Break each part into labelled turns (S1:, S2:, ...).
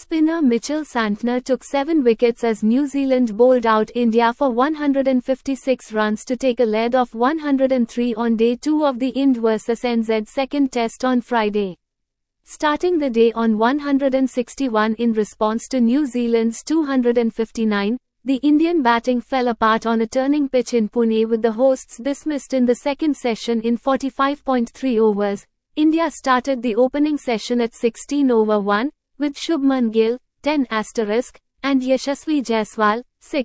S1: Spinner Mitchell Santner took 7 wickets as New Zealand bowled out India for 156 runs to take a lead of 103 on Day 2 of the Ind vs NZ second test on Friday. Starting the day on 161 in response to New Zealand's 259, the Indian batting fell apart on a turning pitch in Pune with the hosts dismissed in the second session in 45.3 overs. India started the opening session at 16 over 1, with Shubman Gill, 10*, and Yashasvi Jaiswal,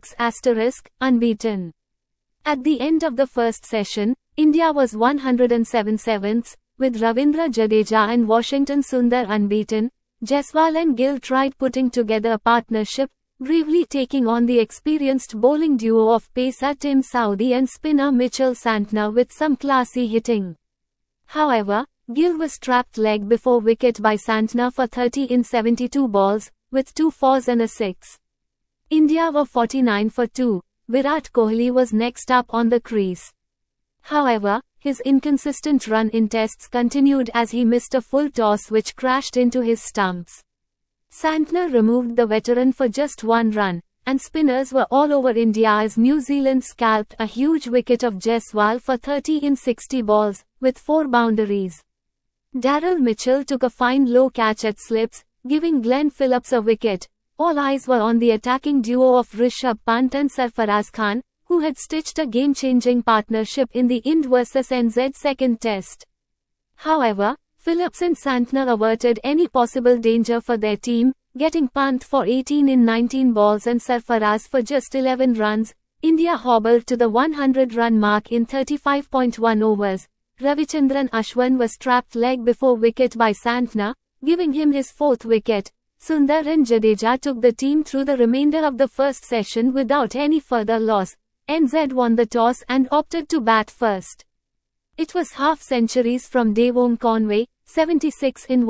S1: 6*, unbeaten. At the end of the first session, India was 107 sevenths, with Ravindra Jadeja and Washington Sundar unbeaten. Jaiswal and Gill tried putting together a partnership, bravely taking on the experienced bowling duo of pacer Tim Southee and spinner Mitchell Santner with some classy hitting. However, Gill was trapped leg before wicket by Santner for 30 in 72 balls, with 2 fours and a 6. India were 49 for 2. Virat Kohli was next up on the crease. However, his inconsistent run in tests continued as he missed a full toss which crashed into his stumps. Santner removed the veteran for just 1 run, and spinners were all over India as New Zealand scalped a huge wicket of Jaiswal for 30 in 60 balls, with 4 boundaries. Daryl Mitchell took a fine low catch at slips, giving Glenn Phillips a wicket. All eyes were on the attacking duo of Rishabh Pant and Sarfaraz Khan, who had stitched a game-changing partnership in the Ind vs NZ second test. However, Phillips and Santner averted any possible danger for their team, getting Pant for 18 in 19 balls and Sarfaraz for just 11 runs. India hobbled to the 100-run mark in 35.1 overs. Ravichandran Ashwin was trapped leg before wicket by Santner, giving him his 4th wicket. Sundar and Jadeja took the team through the remainder of the first session without any further loss. NZ won the toss and opted to bat first. It was half-centuries from Devon Conway, 76 in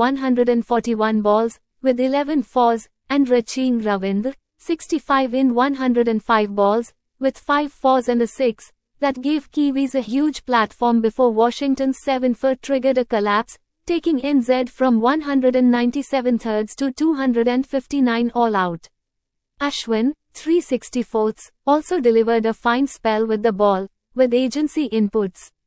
S1: 141 balls, with 11 fours, and Racheen Ravindra, 65 in 105 balls, with 5 fours and a 6. That gave Kiwis a huge platform before Washington's 7-foot triggered a collapse, taking NZ from 197 thirds to 259 all out. Ashwin, 364ths, also delivered a fine spell with the ball, with agency inputs.